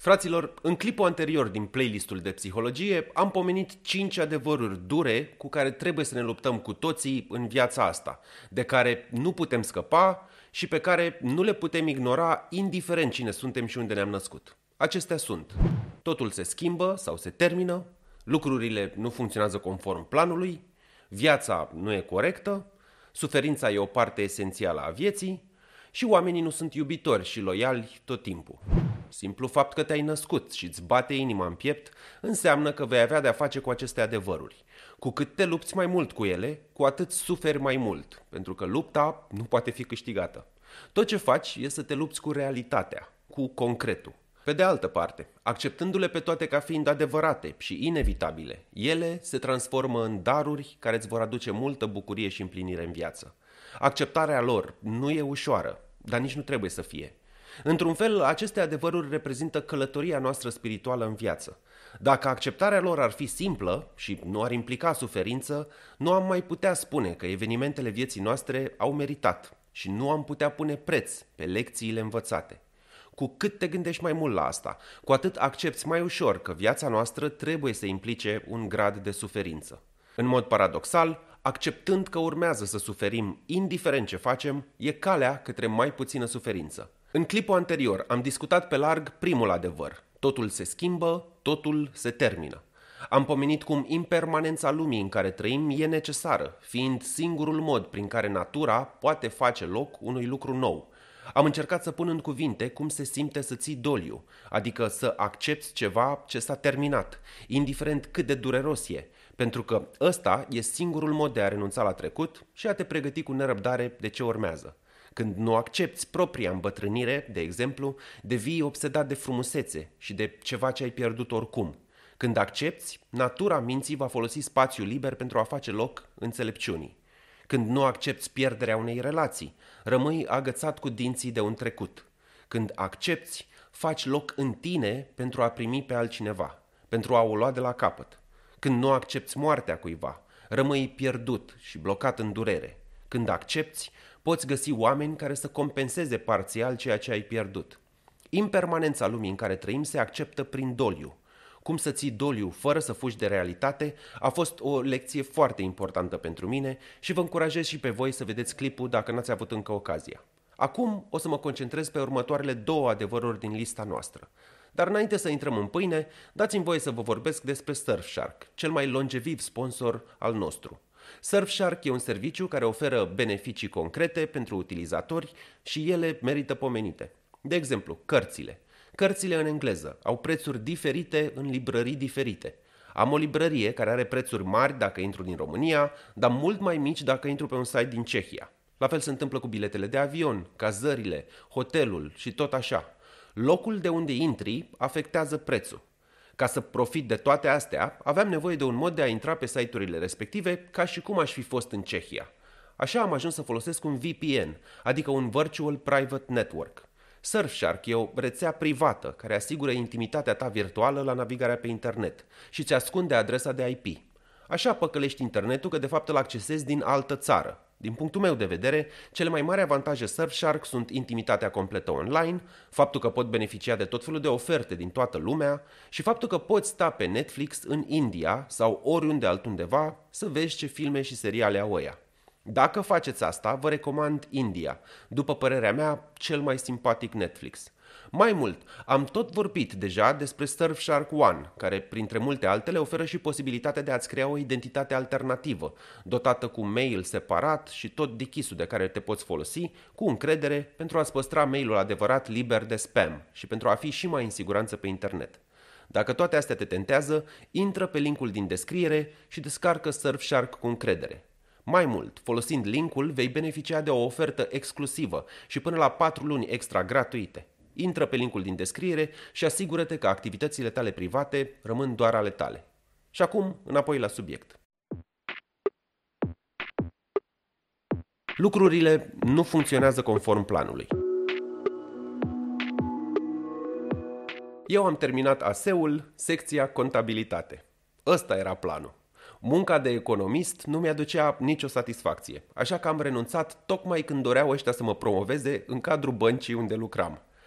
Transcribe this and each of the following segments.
Fraților, în clipul anterior din playlistul de psihologie am pomenit 5 adevăruri dure cu care trebuie să ne luptăm cu toții în viața asta, de care nu putem scăpa și pe care nu le putem ignora indiferent cine suntem și unde ne-am născut. Acestea sunt: totul se schimbă sau se termină, lucrurile nu funcționează conform planului, viața nu e corectă, suferința e o parte esențială a vieții și oamenii nu sunt iubitori și loiali tot timpul. Simplu fapt că te-ai născut și îți bate inima în piept înseamnă că vei avea de-a face cu aceste adevăruri. Cu cât te lupți mai mult cu ele, cu atât suferi mai mult, pentru că lupta nu poate fi câștigată. Tot ce faci e să te lupți cu realitatea, cu concretul. Pe de altă parte, acceptându-le pe toate ca fiind adevărate și inevitabile, ele se transformă în daruri care îți vor aduce multă bucurie și împlinire în viață. Acceptarea lor nu e ușoară, dar nici nu trebuie să fie. Într-un fel, aceste adevăruri reprezintă călătoria noastră spirituală în viață. Dacă acceptarea lor ar fi simplă și nu ar implica suferință, nu am mai putea spune că evenimentele vieții noastre au meritat și nu am putea pune preț pe lecțiile învățate. Cu cât te gândești mai mult la asta, cu atât accepți mai ușor că viața noastră trebuie să implice un grad de suferință. În mod paradoxal, acceptând că urmează să suferim indiferent ce facem, e calea către mai puțină suferință. În clipul anterior am discutat pe larg primul adevăr: totul se schimbă, totul se termină. Am pomenit cum impermanența lumii în care trăim e necesară, fiind singurul mod prin care natura poate face loc unui lucru nou. Am încercat să pun în cuvinte cum se simte să ții doliu, adică să accepti ceva ce s-a terminat, indiferent cât de dureros e, pentru că ăsta e singurul mod de a renunța la trecut și a te pregăti cu nerăbdare de ce urmează. Când nu accepti propria îmbătrânire, de exemplu, devii obsedat de frumusețe și de ceva ce ai pierdut oricum. Când accepti, natura minții va folosi spațiul liber pentru a face loc înțelepciunii. Când nu accepti pierderea unei relații, rămâi agățat cu dinții de un trecut. Când accepti, faci loc în tine pentru a primi pe altcineva, pentru a o lua de la capăt. Când nu accepti moartea cuiva, rămâi pierdut și blocat în durere. Când accepti, poți găsi oameni care să compenseze parțial ceea ce ai pierdut. Impermanența lumii în care trăim se acceptă prin doliu. Cum să ții doliu fără să fugi de realitate a fost o lecție foarte importantă pentru mine și vă încurajez și pe voi să vedeți clipul dacă n-ați avut încă ocazia. Acum o să mă concentrez pe următoarele 2 adevăruri din lista noastră. Dar înainte să intrăm în pâine, dați-mi voie să vă vorbesc despre Surfshark, cel mai longeviv sponsor al nostru. Surfshark e un serviciu care oferă beneficii concrete pentru utilizatori și ele merită pomenite. De exemplu, cărțile. Cărțile în engleză au prețuri diferite în librării diferite. Am o librărie care are prețuri mari dacă intru din România, dar mult mai mici dacă intru pe un site din Cehia. La fel se întâmplă cu biletele de avion, cazările, hotelul și tot așa. Locul de unde intri afectează prețul. Ca să profit de toate astea, aveam nevoie de un mod de a intra pe site-urile respective ca și cum aș fi fost în Cehia. Așa am ajuns să folosesc un VPN, adică un Virtual Private Network. Surfshark e o rețea privată care asigură intimitatea ta virtuală la navigarea pe internet și îți ascunde adresa de IP. Așa păcălești internetul că de fapt îl accesezi din altă țară. Din punctul meu de vedere, cele mai mari avantaje Surfshark sunt intimitatea completă online, faptul că pot beneficia de tot felul de oferte din toată lumea și faptul că poți sta pe Netflix în India sau oriunde altundeva să vezi ce filme și seriale au ăia. Dacă faceți asta, vă recomand India, după părerea mea, cel mai simpatic Netflix. Mai mult, am tot vorbit deja despre Surfshark One, care, printre multe altele, oferă și posibilitatea de a-ți crea o identitate alternativă, dotată cu mail separat și tot dichisul de care te poți folosi, cu încredere, pentru a-ți păstra mailul adevărat liber de spam și pentru a fi și mai în siguranță pe internet. Dacă toate astea te tentează, intră pe linkul din descriere și descarcă Surfshark cu încredere. Mai mult, folosind linkul, vei beneficia de o ofertă exclusivă și până la 4 luni extra gratuite. Intră pe linkul din descriere și asigură-te că activitățile tale private rămân doar ale tale. Și acum, înapoi la subiect. Lucrurile nu funcționează conform planului. Eu am terminat ASE-ul, secția contabilitate. Ăsta era planul. Munca de economist nu mi-aducea nicio satisfacție, așa că am renunțat tocmai când doreau ăștia să mă promoveze în cadrul băncii unde lucram.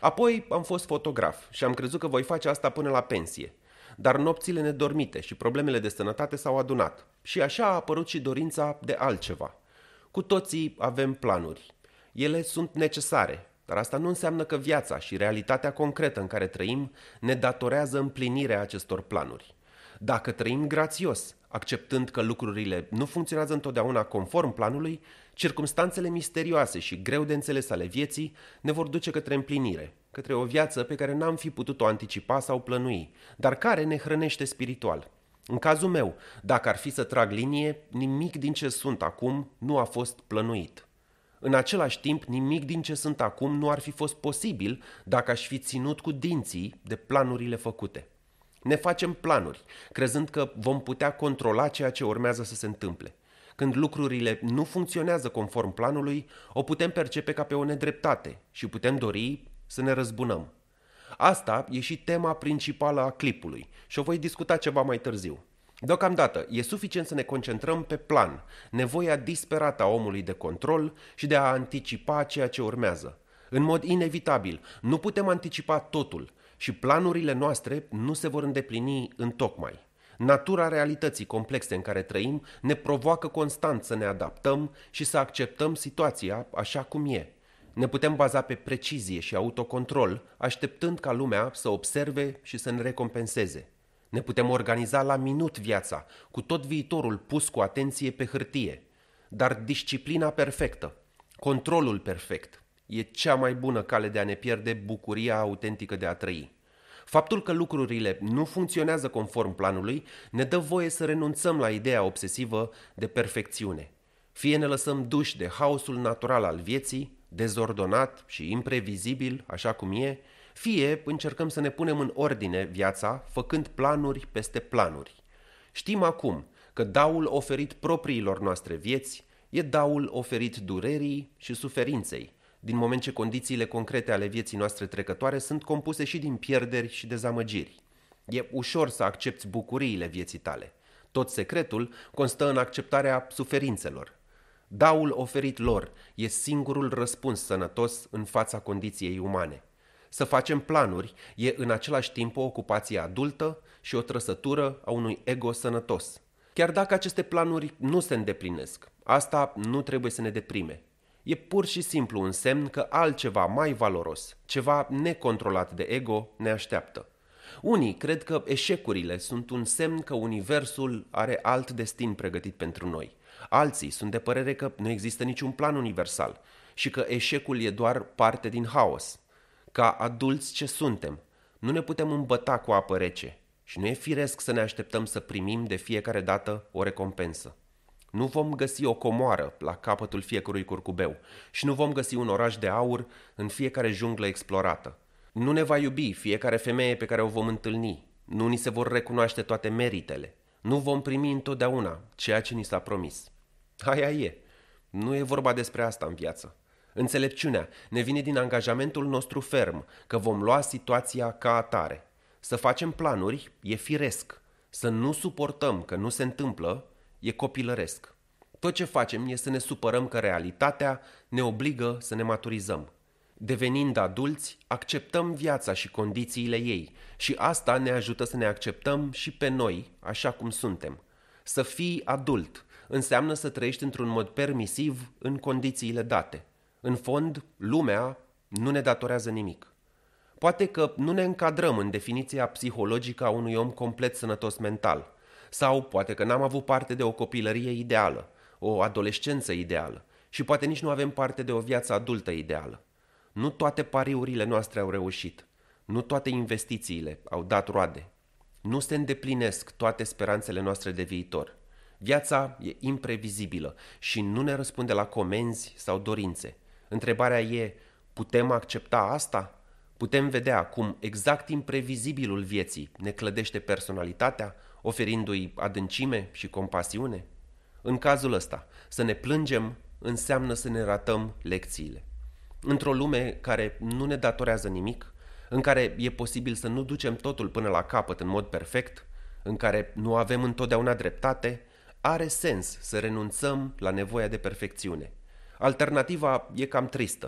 Apoi am fost fotograf și am crezut că voi face asta până la pensie. Dar nopțile nedormite și problemele de sănătate s-au adunat. Și așa a apărut și dorința de altceva. Cu toții avem planuri. Ele sunt necesare, dar asta nu înseamnă că viața și realitatea concretă în care trăim ne datorează împlinirea acestor planuri. Dacă trăim grațios, acceptând că lucrurile nu funcționează întotdeauna conform planului, circumstanțele misterioase și greu de înțeles ale vieții ne vor duce către împlinire, către o viață pe care n-am fi putut-o anticipa sau plănui, dar care ne hrănește spiritual. În cazul meu, dacă ar fi să trag linie, nimic din ce sunt acum nu a fost plănuit. În același timp, nimic din ce sunt acum nu ar fi fost posibil dacă aș fi ținut cu dinții de planurile făcute. Ne facem planuri, crezând că vom putea controla ceea ce urmează să se întâmple. Când lucrurile nu funcționează conform planului, o putem percepe ca pe o nedreptate și putem dori să ne răzbunăm. Asta e și tema principală a clipului și o voi discuta ceva mai târziu. Deocamdată, e suficient să ne concentrăm pe plan, nevoia disperată a omului de control și de a anticipa ceea ce urmează. În mod inevitabil, nu putem anticipa totul și planurile noastre nu se vor îndeplini întocmai. Natura realității complexe în care trăim ne provoacă constant să ne adaptăm și să acceptăm situația așa cum e. Ne putem baza pe precizie și autocontrol, așteptând ca lumea să observe și să ne recompenseze. Ne putem organiza la minut viața, cu tot viitorul pus cu atenție pe hârtie. Dar disciplina perfectă, controlul perfect, e cea mai bună cale de a ne pierde bucuria autentică de a trăi. Faptul că lucrurile nu funcționează conform planului ne dă voie să renunțăm la ideea obsesivă de perfecțiune. Fie ne lăsăm duși de haosul natural al vieții, dezordonat și imprevizibil, așa cum e, fie încercăm să ne punem în ordine viața făcând planuri peste planuri. Știm acum că daul oferit propriilor noastre vieți e daul oferit durerii și suferinței, din moment ce condițiile concrete ale vieții noastre trecătoare sunt compuse și din pierderi și dezamăgiri. E ușor să accepți bucuriile vieții tale. Tot secretul constă în acceptarea suferințelor. Daul oferit lor e singurul răspuns sănătos în fața condiției umane. Să facem planuri e în același timp o ocupație adultă și o trăsătură a unui ego sănătos. Chiar dacă aceste planuri nu se îndeplinesc, asta nu trebuie să ne deprime. E pur și simplu un semn că altceva mai valoros, ceva necontrolat de ego, ne așteaptă. Unii cred că eșecurile sunt un semn că universul are alt destin pregătit pentru noi. Alții sunt de părere că nu există niciun plan universal și că eșecul e doar parte din haos. Ca adulți ce suntem, nu ne putem îmbăta cu apă rece și nu e firesc să ne așteptăm să primim de fiecare dată o recompensă. Nu vom găsi o comoară la capătul fiecărui curcubeu și nu vom găsi un oraș de aur în fiecare junglă explorată. Nu ne va iubi fiecare femeie pe care o vom întâlni, nu ni se vor recunoaște toate meritele, nu vom primi întotdeauna ceea ce ni s-a promis. Aia e, nu e vorba despre asta în viață. Înțelepciunea ne vine din angajamentul nostru ferm că vom lua situația ca atare. Să facem planuri e firesc, să nu suportăm că nu se întâmplă e copilăresc. Tot ce facem e să ne supărăm că realitatea ne obligă să ne maturizăm. Devenind adulți, acceptăm viața și condițiile ei și asta ne ajută să ne acceptăm și pe noi, așa cum suntem. Să fii adult înseamnă să trăiești într-un mod permisiv în condițiile date. În fond, lumea nu ne datorează nimic. Poate că nu ne încadrăm în definiția psihologică a unui om complet sănătos mental, sau poate că n-am avut parte de o copilărie ideală, o adolescență ideală și poate nici nu avem parte de o viață adultă ideală. Nu toate pariurile noastre au reușit, nu toate investițiile au dat roade, nu se îndeplinesc toate speranțele noastre de viitor. Viața e imprevizibilă și nu ne răspunde la comenzi sau dorințe. Întrebarea e, putem accepta asta? Putem vedea cum exact imprevizibilul vieții ne clădește personalitatea, oferindu-i adâncime și compasiune? În cazul ăsta, să ne plângem înseamnă să ne ratăm lecțiile. Într-o lume care nu ne datorează nimic, în care e posibil să nu ducem totul până la capăt în mod perfect, în care nu avem întotdeauna dreptate, are sens să renunțăm la nevoia de perfecțiune. Alternativa e cam tristă.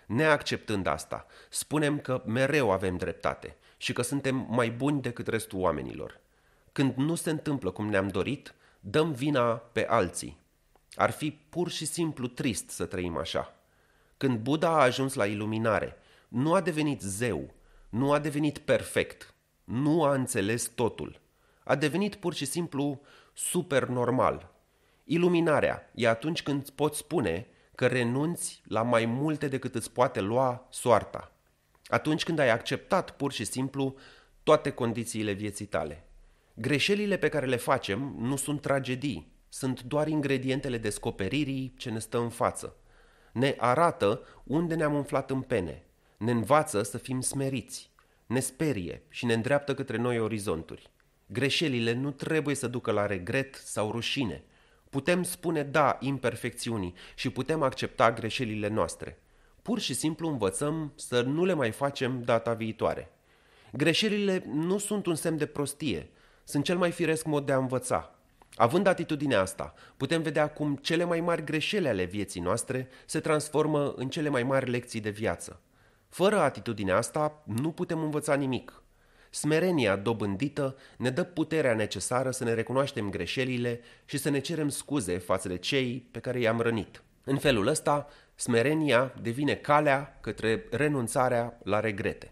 Neacceptând asta, spunem că mereu avem dreptate și că suntem mai buni decât restul oamenilor. Când nu se întâmplă cum ne-am dorit, dăm vina pe alții. Ar fi pur și simplu trist să trăim așa. Când Buddha a ajuns la iluminare, nu a devenit zeu, nu a devenit perfect, nu a înțeles totul. A devenit pur și simplu super normal. Iluminarea e atunci când poți spune că renunți la mai multe decât îți poate lua soarta. Atunci când ai acceptat pur și simplu toate condițiile vieții tale. Greșelile pe care le facem nu sunt tragedii, sunt doar ingredientele descoperirii ce ne stă în față. Ne arată unde ne-am umflat în pene, ne învață să fim smeriți, ne sperie și ne îndreaptă către noi orizonturi. Greșelile nu trebuie să ducă la regret sau rușine. Putem spune da imperfecțiunii și putem accepta greșelile noastre. Pur și simplu învățăm să nu le mai facem data viitoare. Greșelile nu sunt un semn de prostie, sunt cel mai firesc mod de a învăța. Având atitudinea asta, putem vedea cum cele mai mari greșeli ale vieții noastre se transformă în cele mai mari lecții de viață. Fără atitudinea asta, nu putem învăța nimic. Smerenia dobândită ne dă puterea necesară să ne recunoaștem greșelile și să ne cerem scuze față de cei pe care i-am rănit. În felul ăsta, smerenia devine calea către renunțarea la regrete.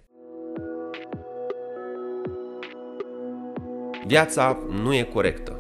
Viața nu e corectă.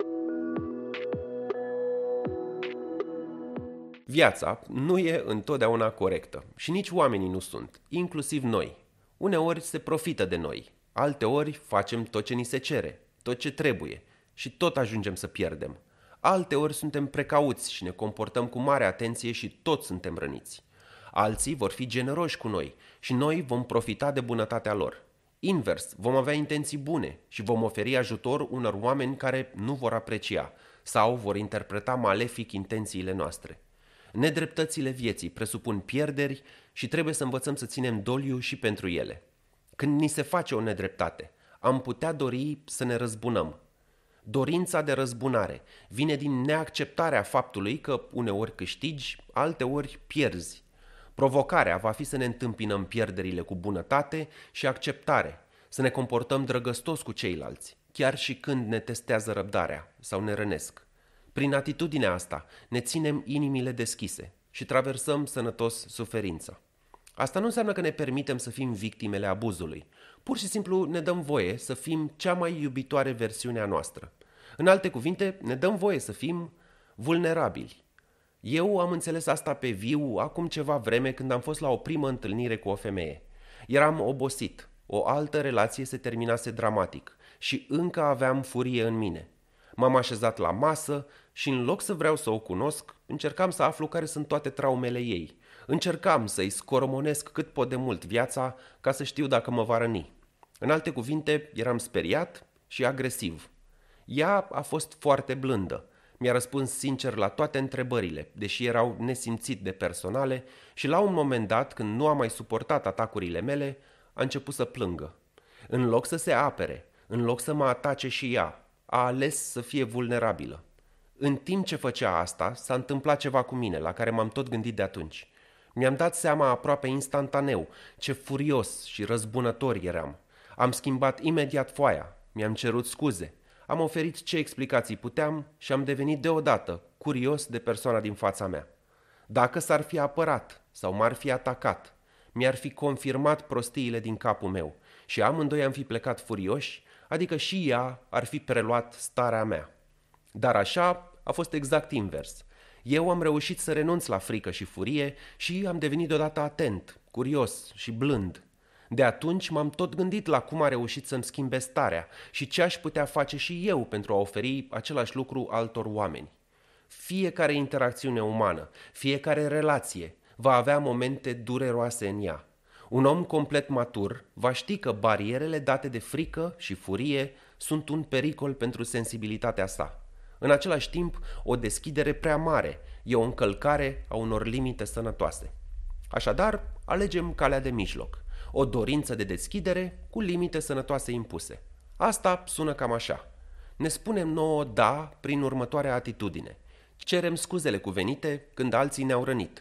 Viața nu e întotdeauna corectă și nici oamenii nu sunt, inclusiv noi. Uneori se profită de noi, alteori facem tot ce ni se cere, tot ce trebuie și tot ajungem să pierdem. Alteori suntem precauți și ne comportăm cu mare atenție și tot suntem răniți. Alții vor fi generoși cu noi și noi vom profita de bunătatea lor. Invers, vom avea intenții bune și vom oferi ajutor unor oameni care nu vor aprecia sau vor interpreta malefic intențiile noastre. Nedreptățile vieții presupun pierderi și trebuie să învățăm să ținem doliu și pentru ele. Când ni se face o nedreptate, am putea dori să ne răzbunăm. Dorința de răzbunare vine din neacceptarea faptului că uneori câștigi, alteori pierzi. Provocarea va fi să ne întâmpinăm pierderile cu bunătate și acceptare, să ne comportăm drăgăstos cu ceilalți, chiar și când ne testează răbdarea sau ne rănesc. Prin atitudinea asta ne ținem inimile deschise și traversăm sănătos suferința. Asta nu înseamnă că ne permitem să fim victimele abuzului. Pur și simplu ne dăm voie să fim cea mai iubitoare versiune a noastră. În alte cuvinte, ne dăm voie să fim vulnerabili. Eu am înțeles asta pe viu acum ceva vreme când am fost la o primă întâlnire cu o femeie. Eram obosit, o altă relație se terminase dramatic și încă aveam furie în mine. M-am așezat la masă și în loc să vreau să o cunosc, încercam să aflu care sunt toate traumele ei. Încercam să-i scoromonesc cât pot de mult viața ca să știu dacă mă va răni. În alte cuvinte, eram speriat și agresiv. Ea a fost foarte blândă. Mi-a răspuns sincer la toate întrebările, deși erau nesimțit de personale, și la un moment dat, când nu a mai suportat atacurile mele, a început să plângă. În loc să se apere, în loc să mă atace și ea, a ales să fie vulnerabilă. În timp ce făcea asta, s-a întâmplat ceva cu mine, la care m-am tot gândit de atunci. Mi-am dat seama aproape instantaneu ce furios și răzbunător eram. Am schimbat imediat foaia, mi-am cerut scuze, am oferit ce explicații puteam și am devenit deodată curios de persoana din fața mea. Dacă s-ar fi apărat sau m-ar fi atacat, mi-ar fi confirmat prostiile din capul meu și amândoi am fi plecat furioși, adică și ea ar fi preluat starea mea. Dar așa a fost exact invers. Eu am reușit să renunț la frică și furie și am devenit deodată atent, curios și blând. De atunci m-am tot gândit la cum a reușit să-mi schimbe starea și ce aș putea face și eu pentru a oferi același lucru altor oameni. Fiecare interacțiune umană, fiecare relație va avea momente dureroase în ea. Un om complet matur va ști că barierele date de frică și furie sunt un pericol pentru sensibilitatea sa. În același timp, o deschidere prea mare e o încălcare a unor limite sănătoase. Așadar, alegem calea de mijloc, o dorință de deschidere cu limite sănătoase impuse. Asta sună cam așa. Ne spunem nouă da prin următoarea atitudine. Cerem scuzele cuvenite când alții ne-au rănit.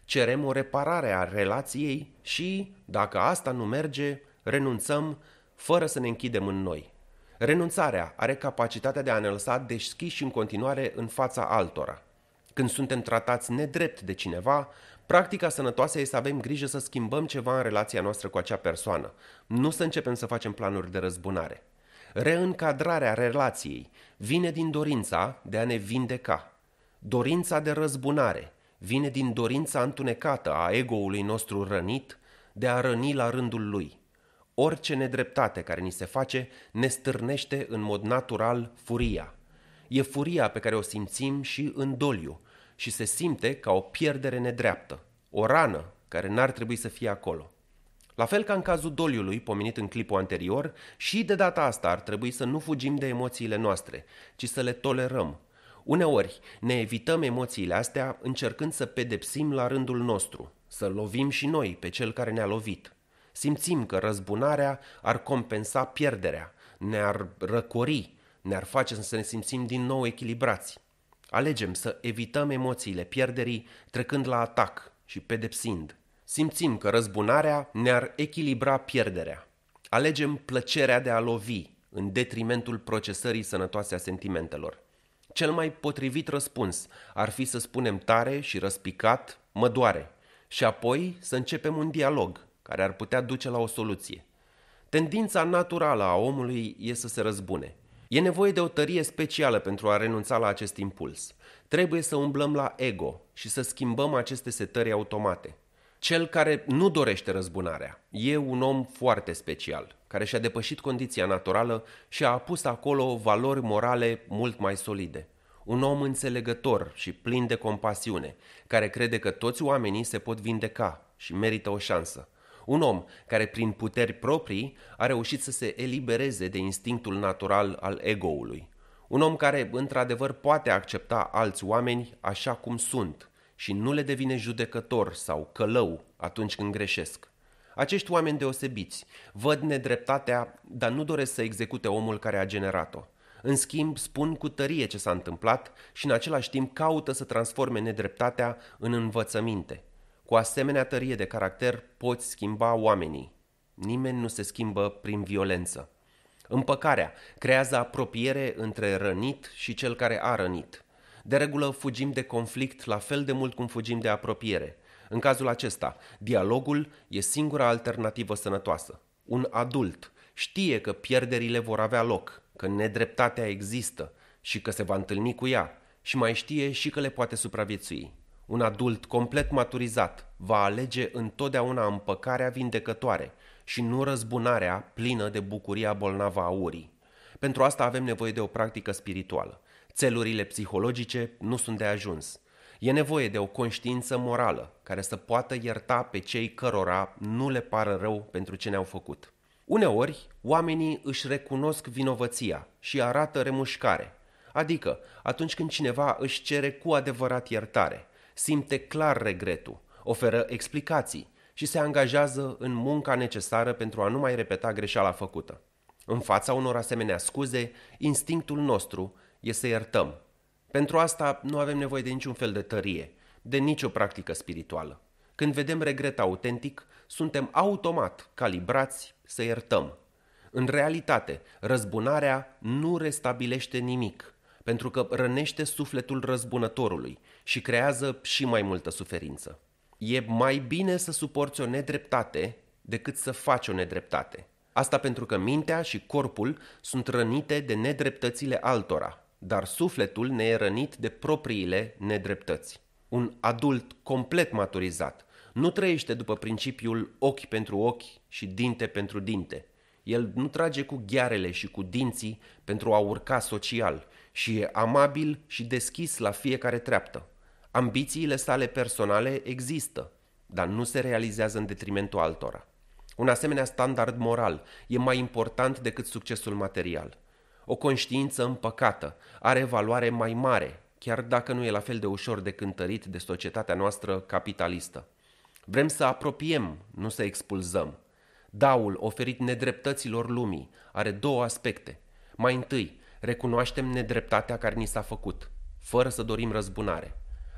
cerem o reparare a relației și, dacă asta nu merge, renunțăm fără să ne închidem în noi. Renunțarea are capacitatea de a ne lăsa deschiși în continuare în fața altora. Când suntem tratați nedrept de cineva, practica sănătoasă este să avem grijă să schimbăm ceva în relația noastră cu acea persoană, nu să începem să facem planuri de răzbunare. Reîncadrarea relației vine din dorința de a ne vindeca. Dorința de răzbunare vine din dorința întunecată a ego-ului nostru rănit de a răni la rândul lui. Orice nedreptate care ni se face ne stârnește în mod natural furia. E furia pe care o simțim și în doliu și se simte ca o pierdere nedreaptă, o rană care n-ar trebui să fie acolo. La fel ca în cazul doliului, pomenit în clipul anterior, și de data asta ar trebui să nu fugim de emoțiile noastre, ci să le tolerăm. Uneori ne evităm emoțiile astea încercând să pedepsim la rândul nostru, să lovim și noi pe cel care ne-a lovit. Simțim că răzbunarea ar compensa pierderea, ne-ar răcori, ne-ar face să ne simțim din nou echilibrați. Alegem să evităm emoțiile pierderii trecând la atac și pedepsind. Simțim că răzbunarea ne-ar echilibra pierderea. Alegem plăcerea de a lovi în detrimentul procesării sănătoase a sentimentelor. Cel mai potrivit răspuns ar fi să spunem tare și răspicat, mă doare, și apoi să începem un dialog care ar putea duce la o soluție. Tendința naturală a omului e să se răzbune. E nevoie de o tărie specială pentru a renunța la acest impuls. Trebuie să umblăm la ego și să schimbăm aceste setări automate. Cel care nu dorește răzbunarea e un om foarte special, care și-a depășit condiția naturală și a pus acolo valori morale mult mai solide. Un om înțelegător și plin de compasiune, care crede că toți oamenii se pot vindeca și merită o șansă. Un om care prin puteri proprii a reușit să se elibereze de instinctul natural al ego-ului. Un om care într-adevăr poate accepta alți oameni așa cum sunt și nu le devine judecător sau călău atunci când greșesc. Acești oameni deosebiți văd nedreptatea, dar nu doresc să execute omul care a generat-o. În schimb, spun cu tărie ce s-a întâmplat și în același timp caută să transforme nedreptatea în învățăminte. Cu asemenea tărie de caracter poți schimba oamenii. Nimeni nu se schimbă prin violență. Împăcarea creează apropiere între rănit și cel care a rănit. De regulă fugim de conflict la fel de mult cum fugim de apropiere. În cazul acesta, dialogul e singura alternativă sănătoasă. Un adult știe că pierderile vor avea loc, că nedreptatea există și că se va întâlni cu ea și mai știe și că le poate supraviețui. Un adult complet maturizat va alege întotdeauna împăcarea vindecătoare și nu răzbunarea plină de bucuria bolnavă a urii. Pentru asta avem nevoie de o practică spirituală. Țelurile psihologice nu sunt de ajuns. E nevoie de o conștiință morală care să poată ierta pe cei cărora nu le pară rău pentru ce ne-au făcut. Uneori, oamenii își recunosc vinovăția și arată remușcare, adică atunci când cineva își cere cu adevărat iertare, simte clar regretul, oferă explicații și se angajează în munca necesară pentru a nu mai repeta greșeala făcută. În fața unor asemenea scuze, instinctul nostru e să iertăm. Pentru asta nu avem nevoie de niciun fel de tărie, de nicio practică spirituală. Când vedem regret autentic, suntem automat calibrați să iertăm. În realitate, răzbunarea nu restabilește nimic, pentru că rănește sufletul răzbunătorului și creează și mai multă suferință. E mai bine să suporți o nedreptate decât să faci o nedreptate. Asta pentru că mintea și corpul sunt rănite de nedreptățile altora, dar sufletul ne e rănit de propriile nedreptăți. Un adult complet maturizat nu trăiește după principiul ochi pentru ochi și dinte pentru dinte. El nu trage cu ghearele și cu dinții pentru a urca social și e amabil și deschis la fiecare treaptă. Ambițiile sale personale există, dar nu se realizează în detrimentul altora. Un asemenea standard moral e mai important decât succesul material. O conștiință împăcată are valoare mai mare, chiar dacă nu e la fel de ușor de cântărit de societatea noastră capitalistă. Vrem să apropiem, nu să expulzăm. Daul oferit nedreptăților lumii are două aspecte. Mai întâi, recunoaștem nedreptatea care ni s-a făcut, fără să dorim răzbunare.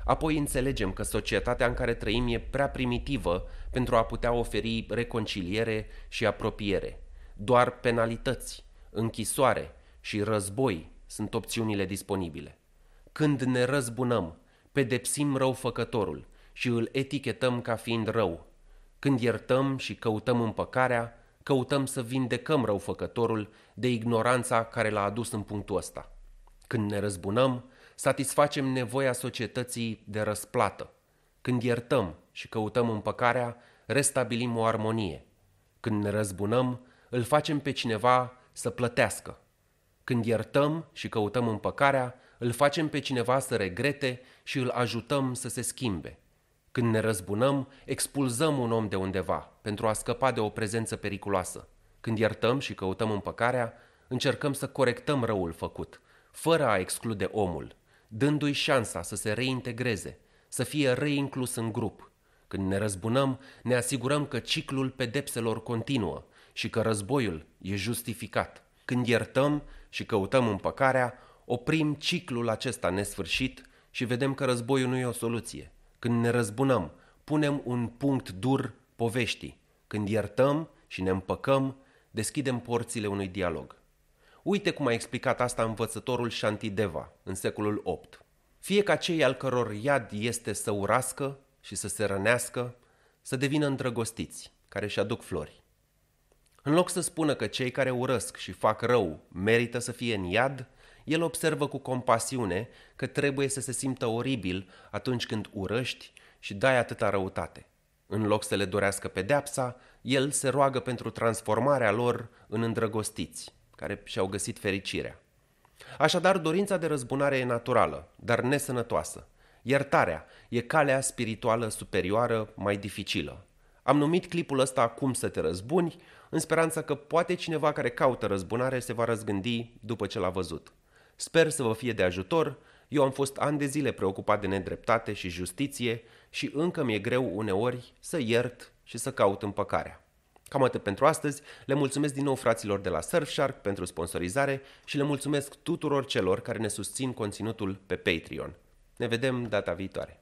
Apoi înțelegem că societatea în care trăim e prea primitivă pentru a putea oferi reconciliere și apropiere. Doar penalități, închisoare și război sunt opțiunile disponibile. Când ne răzbunăm, pedepsim răufăcătorul și îl etichetăm ca fiind rău. Când iertăm și căutăm împăcarea, căutăm să vindecăm răufăcătorul de ignoranța care l-a adus în punctul ăsta. Când ne răzbunăm, satisfacem nevoia societății de răsplată. Când iertăm și căutăm împăcarea, restabilim o armonie. Când ne răzbunăm, îl facem pe cineva să plătească. Când iertăm și căutăm împăcarea, îl facem pe cineva să regrete și îl ajutăm să se schimbe. Când ne răzbunăm, expulzăm un om de undeva pentru a scăpa de o prezență periculoasă. Când iertăm și căutăm împăcarea, încercăm să corectăm răul făcut, fără a exclude omul, dându-i șansa să se reintegreze, să fie reinclus în grup. Când ne răzbunăm, ne asigurăm că ciclul pedepselor continuă și că războiul e justificat. Când iertăm și căutăm împăcarea, oprim ciclul acesta nesfârșit și vedem că războiul nu e o soluție. Când ne răzbunăm, punem un punct dur poveștii. Când iertăm și ne împăcăm, deschidem porțile unui dialog. Uite cum a explicat asta învățătorul Shantideva în secolul VIII. Fie ca cei al căror iad este să urască și să se rănească, să devină îndrăgostiți, care își aduc flori. În loc să spună că cei care urăsc și fac rău merită să fie în iad, el observă cu compasiune că trebuie să se simtă oribil atunci când urăști și dai atâta răutate. În loc să le dorească pedeapsa, el se roagă pentru transformarea lor în îndrăgostiți, care și-au găsit fericirea. Așadar, dorința de răzbunare e naturală, dar nesănătoasă. Iertarea e calea spirituală superioară mai dificilă. Am numit clipul ăsta Cum să te răzbuni, în speranța că poate cineva care caută răzbunare se va răzgândi după ce l-a văzut. Sper să vă fie de ajutor. Eu am fost ani de zile preocupat de nedreptate și justiție și încă mi-e greu uneori să iert și să caut împăcarea. Cam atât pentru astăzi. Le mulțumesc din nou fraților de la Surfshark pentru sponsorizare și le mulțumesc tuturor celor care ne susțin conținutul pe Patreon. Ne vedem data viitoare.